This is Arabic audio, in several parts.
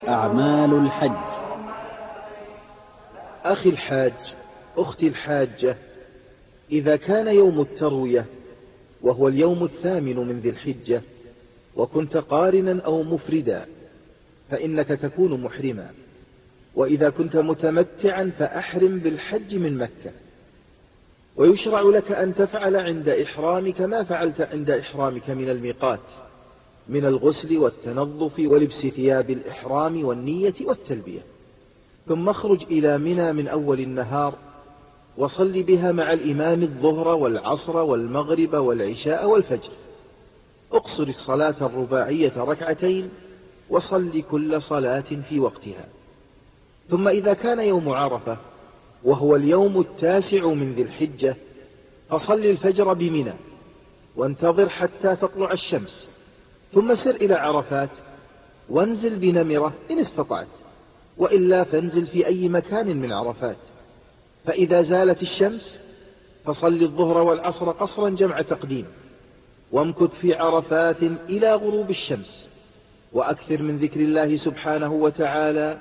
أعمال الحج. أخي الحاج، أختي الحاجة، إذا كان يوم التروية وهو اليوم 8 من ذي الحجة وكنت قارنا أو مفردا فإنك تكون محرما، وإذا كنت متمتعا فأحرم بالحج من مكة. ويشرع لك أن تفعل عند إحرامك ما فعلت عند إحرامك من الميقات من الغسل والتنظف ولبس ثياب الإحرام والنية والتلبية، ثم اخرج إلى منى من أول النهار وصل بها مع الإمام الظهر والعصر والمغرب والعشاء والفجر. اقصر الصلاة الرباعية ركعتين وصل كل صلاة في وقتها. ثم إذا كان يوم عرفة وهو اليوم 9 من ذي الحجة فصل الفجر بمنى وانتظر حتى تطلع الشمس، ثم سر إلى عرفات وانزل بنمرة إن استطعت، وإلا فانزل في أي مكان من عرفات. فإذا زالت الشمس فصل الظهر والعصر قصرا جمع تقديم، وامكث في عرفات إلى غروب الشمس، وأكثر من ذكر الله سبحانه وتعالى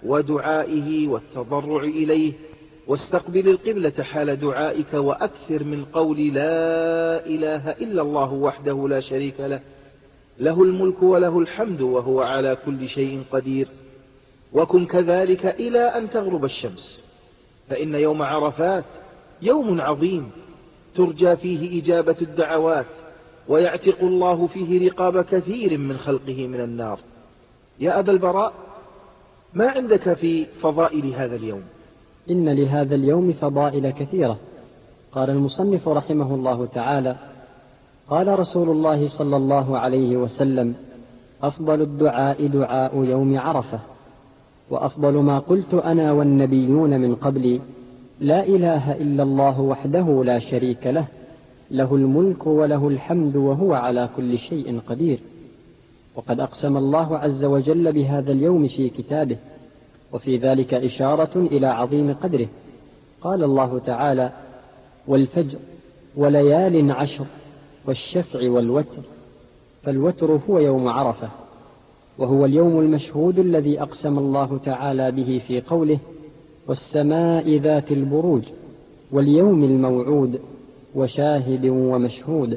ودعائه والتضرع إليه، واستقبل القبلة حال دعائك، وأكثر من قول لا إله إلا الله وحده لا شريك له، له الملك وله الحمد وهو على كل شيء قدير. وكن كذلك إلى أن تغرب الشمس، فإن يوم عرفات يوم عظيم ترجى فيه إجابة الدعوات، ويعتق الله فيه رقاب كثير من خلقه من النار. يا أبا البراء، ما عندك في فضائل هذا اليوم؟ إن لهذا اليوم فضائل كثيرة. قال المصنف رحمه الله تعالى: قال رسول الله صلى الله عليه وسلم: أفضل الدعاء دعاء يوم عرفة، وأفضل ما قلت أنا والنبيون من قبلي: لا إله إلا الله وحده لا شريك له، له الملك وله الحمد وهو على كل شيء قدير. وقد أقسم الله عز وجل بهذا اليوم في كتابه، وفي ذلك إشارة إلى عظيم قدره. قال الله تعالى: والفجر وليال عشر والشفع والوتر. فالوتر هو يوم عرفة، وهو اليوم المشهود الذي أقسم الله تعالى به في قوله: والسماء ذات البروج واليوم الموعود وشاهد ومشهود.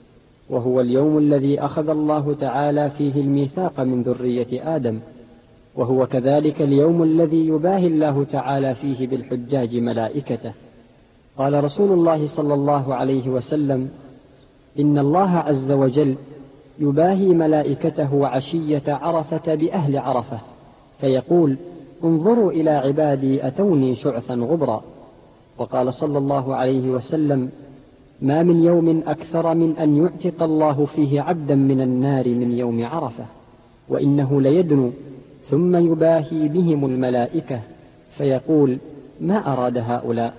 وهو اليوم الذي أخذ الله تعالى فيه الميثاق من ذرية آدم، وهو كذلك اليوم الذي يباهي الله تعالى فيه بالحجاج ملائكته. قال رسول الله صلى الله عليه وسلم: إن الله عز وجل يباهي ملائكته عشية عرفة بأهل عرفة، فيقول: انظروا إلى عبادي أتوني شعثا غبرا. وقال صلى الله عليه وسلم: ما من يوم أكثر من أن يعتق الله فيه عبدا من النار من يوم عرفة، وإنه ليدنو ثم يباهي بهم الملائكة فيقول: ما أراد هؤلاء؟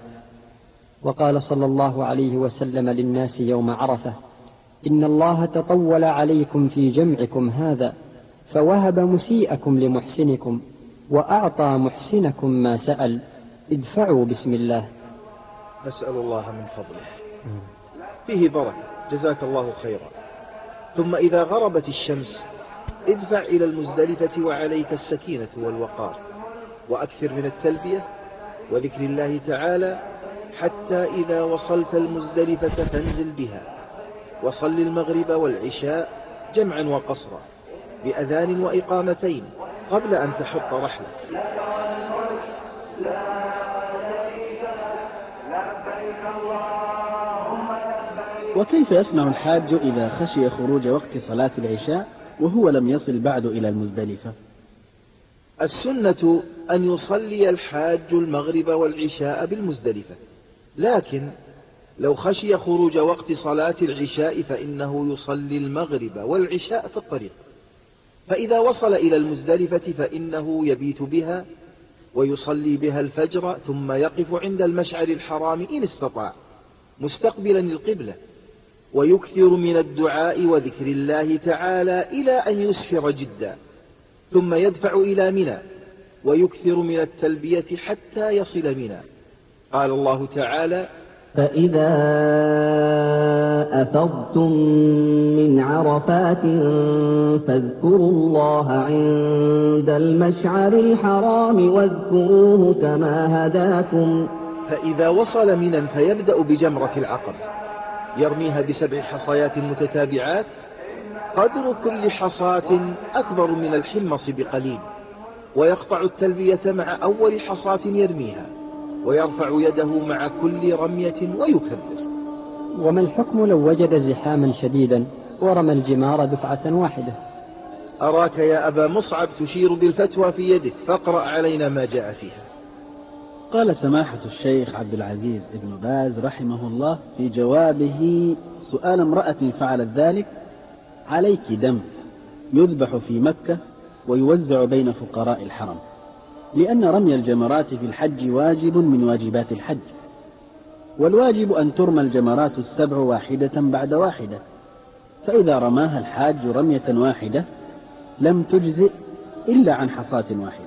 وقال صلى الله عليه وسلم للناس يوم عرفة: إن الله تطول عليكم في جمعكم هذا، فوهب مسيئكم لمحسنكم، وأعطى محسنكم ما سأل، ادفعوا بسم الله. نسأل الله من فضله، فيه بركة، جزاك الله خيرا. ثم إذا غربت الشمس ادفع إلى المزدلفة وعليك السكينة والوقار، وأكثر من التلبية وذكر الله تعالى، حتى إذا وصلت المزدلفة فانزل بها، وصل المغرب والعشاء جمعا وقصرا بأذان وإقامتين قبل أن تحط رحلك. وكيف يصنع الحاج إذا خشي خروج وقت صلاة العشاء وهو لم يصل بعد إلى المزدلفة؟ السنة أن يصلي الحاج المغرب والعشاء بالمزدلفة، لكن لو خشي خروج وقت صلاة العشاء فإنه يصلي المغرب والعشاء في الطريق. فإذا وصل إلى المزدلفة فإنه يبيت بها ويصلي بها الفجر، ثم يقف عند المشعر الحرام إن استطاع مستقبلا القبلة، ويكثر من الدعاء وذكر الله تعالى إلى أن يسفر جدا، ثم يدفع إلى منى ويكثر من التلبية حتى يصل منى. قال الله تعالى: فإذا أفضتم من عرفات فاذكروا الله عند المشعر الحرام واذكروه كما هداكم. فإذا وصل منا فيبدأ بجمرة العقبة، يرميها ب7 حصيات متتابعات، قدر كل حصاة أكبر من الحمص بقليل، ويقطع التلبية مع أول حصاة يرميها، ويرفع يده مع كل رمية ويكبر. وما الحكم لو وجد زحاما شديدا ورمى الجمار دفعة واحدة؟ أراك يا أبا مصعب تشير بالفتوى في يدك، فاقرأ علينا ما جاء فيها. قال سماحة الشيخ عبد العزيز ابن باز رحمه الله في جوابه سؤال امرأة فعلت ذلك: عليك دم يذبح في مكة ويوزع بين فقراء الحرم، لأن رمي الجمرات في الحج واجب من واجبات الحج، والواجب أن ترمى الجمرات ال7 واحدة بعد واحدة، فإذا رماها الحاج رمية واحدة لم تجزئ إلا عن حصاة واحدة،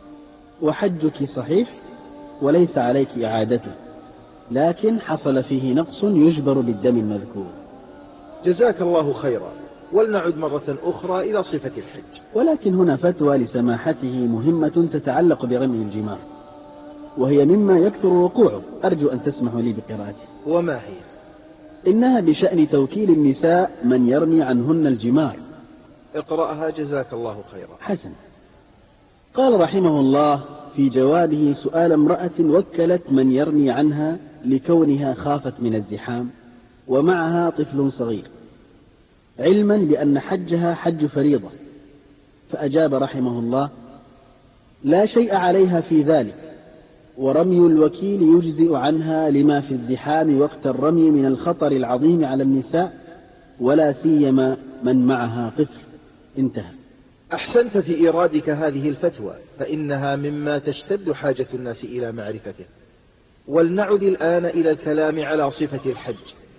وحجك صحيح وليس عليك إعادته، لكن حصل فيه نقص يجبر بالدم المذكور. جزاك الله خيرا، ولنعد مرة أخرى إلى صفة الحج. ولكن هنا فتوى لسماحته مهمة تتعلق برمي الجمار، وهي مما يكثر وقوعه، أرجو أن تسمحوا لي بقراءته. وما هي؟ إنها بشأن توكيل النساء من يرمي عنهن الجمار. اقرأها جزاك الله خيرا. حسن. قال رحمه الله في جوابه سؤال امرأة وكلت من يرمي عنها لكونها خافت من الزحام ومعها طفل صغير، علما بأن حجها حج فريضة، فأجاب رحمه الله: لا شيء عليها في ذلك، ورمي الوكيل يجزئ عنها لما في الزحام وقت الرمي من الخطر العظيم على النساء، ولا سيما من معها طفل. انتهى. أحسنت في إيرادك هذه الفتوى، فإنها مما تشتد حاجة الناس إلى معرفته. ولنعد الآن إلى الكلام على صفة الحج.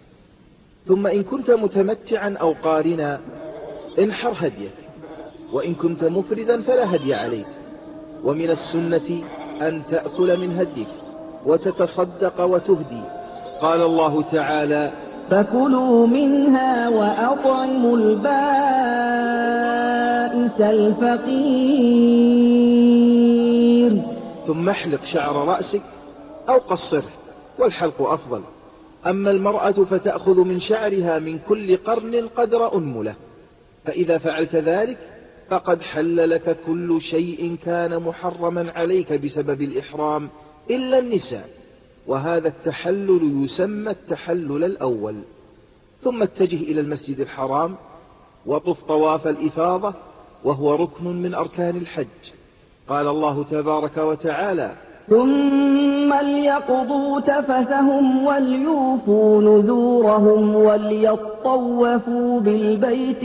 ثم إن كنت متمتعا أو قارنا انحر هديك، وإن كنت مفردا فلا هدي عليك، ومن السنة أن تأكل من هديك وتتصدق وتهدي. قال الله تعالى: فكلوا منها وأطعموا البائس الفقير. ثم احلق شعر رأسك أو قصره، والحلق أفضل. أما المرأة فتأخذ من شعرها من كل قرن قدر أنملة، فإذا فعلت ذلك فقد حل لك كل شيء كان محرما عليك بسبب الإحرام إلا النساء، وهذا التحلل يسمى التحلل الأول. ثم اتجه إلى المسجد الحرام وطف طواف الإفاضة، وهو ركن من أركان الحج. قال الله تبارك وتعالى: ثم ليقضوا تفثهم وليوفوا نذورهم وليطوفوا بالبيت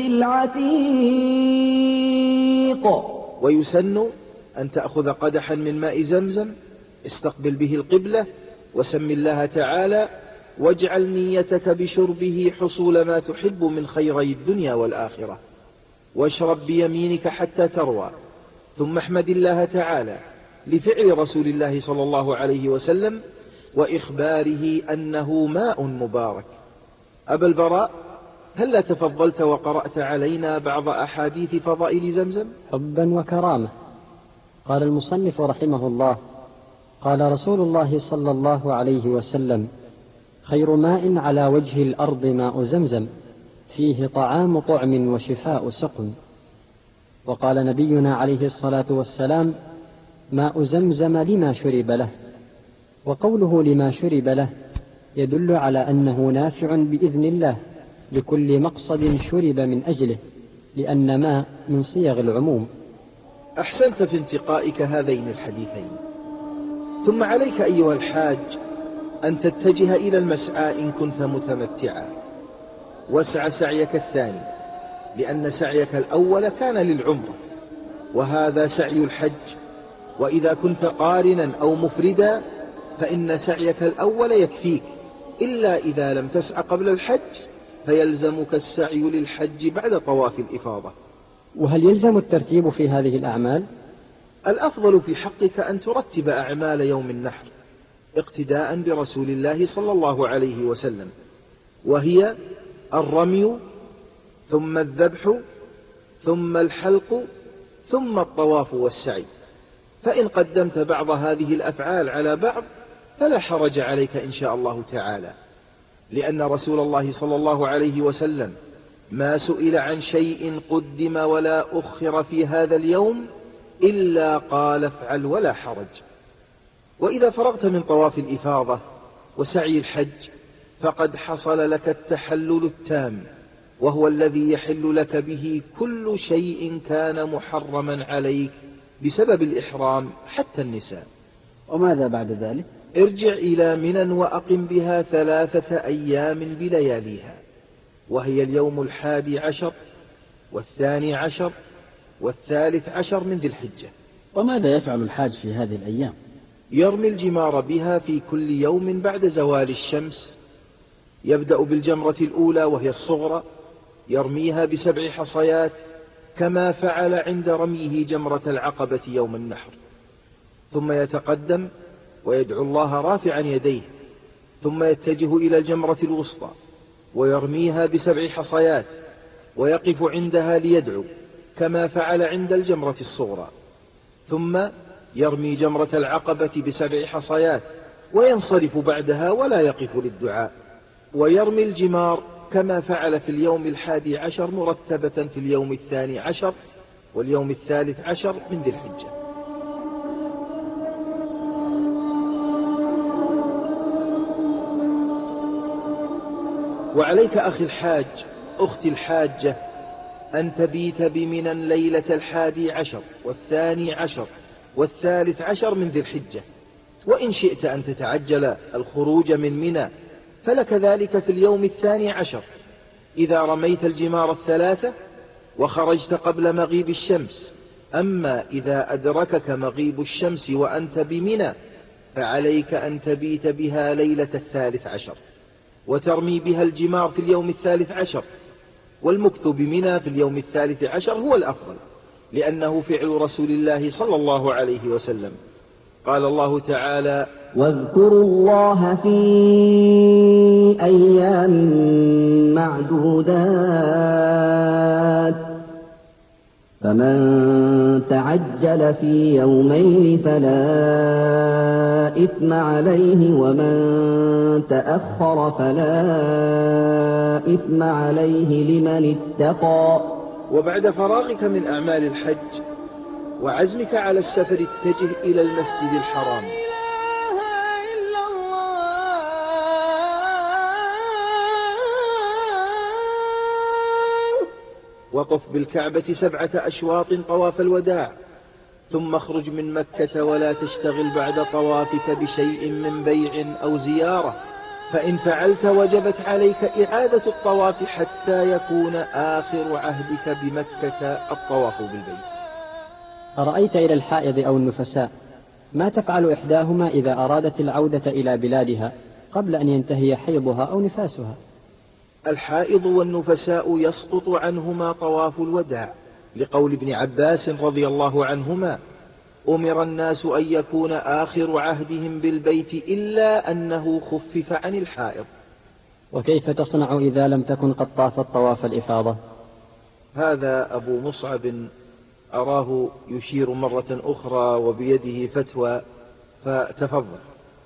العتيق. ويسن أن تأخذ قدحا من ماء زمزم، استقبل به القبلة، وسم الله تعالى، واجعل نيتك بشربه حصول ما تحب من خيري الدنيا والآخرة، واشرب بيمينك حتى تروى. ثم احمد الله تعالى لفعل رسول الله صلى الله عليه وسلم وإخباره أنه ماء مبارك. أبا البراء، هل تفضلت وقرأت علينا بعض أحاديث فضائل زمزم؟ حبا وكرامة. قال المصنف رحمه الله: قال رسول الله صلى الله عليه وسلم: خير ماء على وجه الأرض ماء زمزم، فيه طعام طعم وشفاء سقم. وقال نبينا عليه الصلاة والسلام: ماء زمزم لما شرب له. وقوله لما شرب له يدل على أنه نافع بإذن الله لكل مقصد شرب من أجله، لأن ماء من صيغ العموم. أحسنت في انتقائك هذين الحديثين. ثم عليك أيها الحاج أن تتجه إلى المسعى إن كنت متمتعا، واسع سعيك الثاني، لأن سعيك الأول كان للعمرة، وهذا سعي الحج. وإذا كنت قارنا أو مفردا فإن سعيك الأول يكفيك، إلا إذا لم تسع قبل الحج فيلزمك السعي للحج بعد طواف الإفاضة. وهل يلزم الترتيب في هذه الأعمال؟ الأفضل في حقك أن ترتب أعمال يوم النحر اقتداء برسول الله صلى الله عليه وسلم، وهي الرمي ثم الذبح ثم الحلق ثم الطواف والسعي. فإن قدمت بعض هذه الأفعال على بعض فلا حرج عليك إن شاء الله تعالى، لأن رسول الله صلى الله عليه وسلم ما سئل عن شيء قدم ولا أخر في هذا اليوم إلا قال افعل ولا حرج. وإذا فرغت من طواف الإفاضة وسعي الحج فقد حصل لك التحلل التام، وهو الذي يحل لك به كل شيء كان محرما عليك بسبب الإحرام حتى النساء. وماذا بعد ذلك؟ ارجع إلى منى وأقم بها 3 أيام بلياليها، وهي اليوم 11 و12 و13 من ذي الحجة. وماذا يفعل الحاج في هذه الأيام؟ يرمي الجمار بها في كل يوم بعد زوال الشمس. يبدأ بالجمرة الأولى وهي الصغرى، يرميها ب7 حصيات كما فعل عند رميه جمرة العقبة يوم النحر، ثم يتقدم ويدعو الله رافعا يديه، ثم يتجه إلى الجمرة الوسطى ويرميها ب7 حصيات ويقف عندها ليدعو كما فعل عند الجمرة الصغرى، ثم يرمي جمرة العقبة ب7 حصيات وينصرف بعدها ولا يقف للدعاء، ويرمي الجمار كما فعل في اليوم 11 مرتبة في اليوم 12 واليوم 13 من ذي الحجة. وعليك أخي الحاج أختي الحاجة أن تبيت بمنى ليلة 11 و12 و13 من ذي الحجة، وإن شئت أن تتعجل الخروج من منى فلك ذلك في اليوم 12 إذا رميت الجمار 3 وخرجت قبل مغيب الشمس. أما إذا أدركك مغيب الشمس وأنت بمنى فعليك أن تبيت بها ليلة 13 وترمي بها الجمار في اليوم 13، والمكث بمنى في اليوم 13 هو الأفضل، لأنه فعل رسول الله صلى الله عليه وسلم. قال الله تعالى: واذكروا الله في أيام معدودات، فمن تعجل في يومين فلا إثم عليه، ومن تأخر فلا إثم عليه لمن اتقى. وبعد فراغك من أعمال الحج وعزمك على السفر اتجه إلى المسجد الحرام، وطف بالكعبة 7 أشواط طواف الوداع، ثم اخرج من مكة ولا تشتغل بعد طوافك بشيء من بيع أو زيارة، فإن فعلت وجبت عليك إعادة الطواف حتى يكون آخر عهدك بمكة الطواف بالبيت. أرأيت إلى الحائض أو النفساء ما تفعل إحداهما إذا أرادت العودة إلى بلادها قبل أن ينتهي حيضها أو نفاسها؟ الحائض والنفساء يسقط عنهما طواف الوداع، لقول ابن عباس رضي الله عنهما: أمر الناس أن يكون آخر عهدهم بالبيت إلا أنه خفف عن الحائض. وكيف تصنع إذا لم تكن قد طافت طواف الإفاضة؟ هذا أبو مصعب أراه يشير مرة أخرى وبيده فتوى، فتفضل.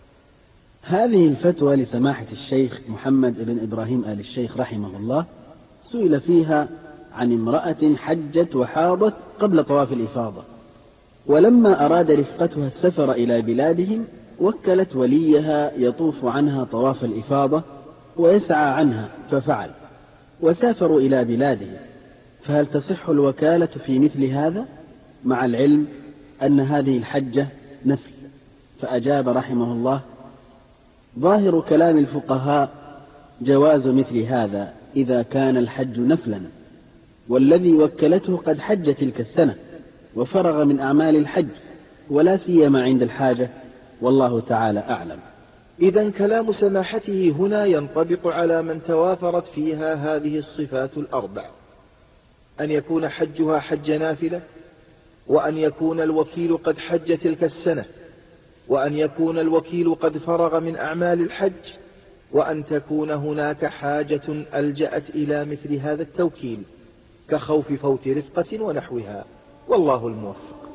هذه الفتوى لسماحة الشيخ محمد بن إبراهيم آل الشيخ رحمه الله، سئل فيها عن امرأة حجت وحاضت قبل طواف الإفاضة، ولما أراد رفقتها السفر إلى بلادهم وكلت وليها يطوف عنها طواف الإفاضة ويسعى عنها، ففعل وسافروا إلى بلادهم، فهل تصح الوكالة في مثل هذا مع العلم أن هذه الحجة نفل؟ فأجاب رحمه الله: ظاهر كلام الفقهاء جواز مثل هذا إذا كان الحج نفلا، والذي وكلته قد حج تلك السنة وفرغ من أعمال الحج، ولا سيما عند الحاجة، والله تعالى أعلم. إذن كلام سماحته هنا ينطبق على من توافرت فيها هذه الصفات الأربع: أن يكون حجها حج نافلة، وأن يكون الوكيل قد حج تلك السنة، وأن يكون الوكيل قد فرغ من أعمال الحج، وأن تكون هناك حاجة ألجأت إلى مثل هذا التوكيل كخوف فوت رفقة ونحوها، والله الموفق.